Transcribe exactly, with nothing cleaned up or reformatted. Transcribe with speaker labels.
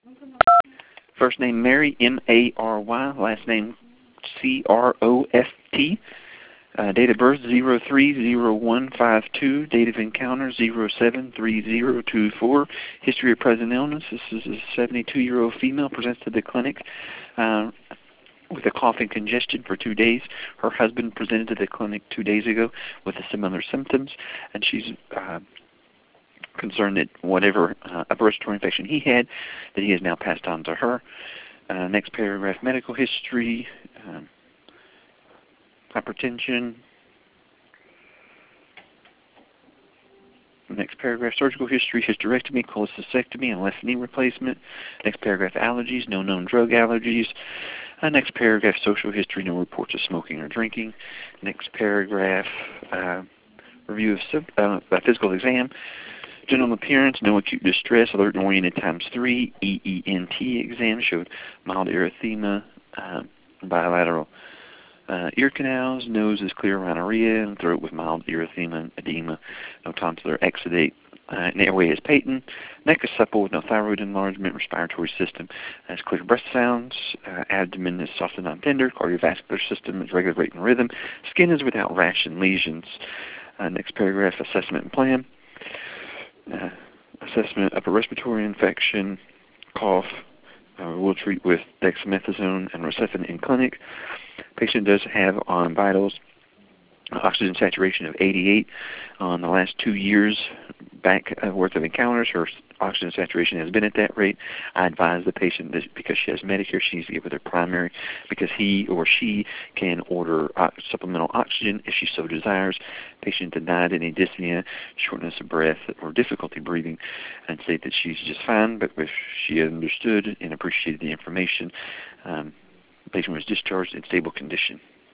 Speaker 1: First name Mary, M A R Y. Last name C R O F T. Uh, date of birth zero three zero one five two. Date of encounter zero seven three zero two four. History of present illness. This is a seventy-two-year-old female presents to the clinic uh, with a cough and congestion for two days. Her husband presented to the clinic two days ago with similar symptoms, and she's uh, concerned that whatever uh, upper respiratory infection he had, that he has now passed on to her. Uh, next paragraph, medical history. Um, hypertension. Next paragraph, surgical history, hysterectomy, cholecystectomy, and left knee replacement. Next paragraph, allergies, no known drug allergies. Uh, next paragraph, social history, no reports of smoking or drinking. Next paragraph, uh, review of uh, a physical exam. General appearance, no acute distress, alert and oriented times three. E E N T exam showed mild erythema, uh, bilateral Uh, ear canals, nose is clear rhinorrhea, and throat with mild erythema, edema, no tonsillar exudate. Uh, and airway is patent. Neck is supple with no thyroid enlargement. Respiratory system has clear breath sounds. Uh, abdomen is soft and non-tender. Cardiovascular system is regular rate and rhythm. Skin is without rash and lesions. Uh, next paragraph, assessment and plan. Uh, assessment, upper respiratory infection, cough. Uh, we'll treat with dexamethasone and Rocephin in clinic. Patient does have on vitals oxygen saturation of eighty-eight. On the last two years back uh, worth of encounters, her oxygen saturation has been at that rate. I advise the patient that because she has Medicare, she needs to get with her primary because he or she can order uh, supplemental oxygen if she so desires. Patient denied any dyspnea, shortness of breath, or difficulty breathing, and state that she's just fine, but if she understood and appreciated the information, um, the patient was discharged in stable condition.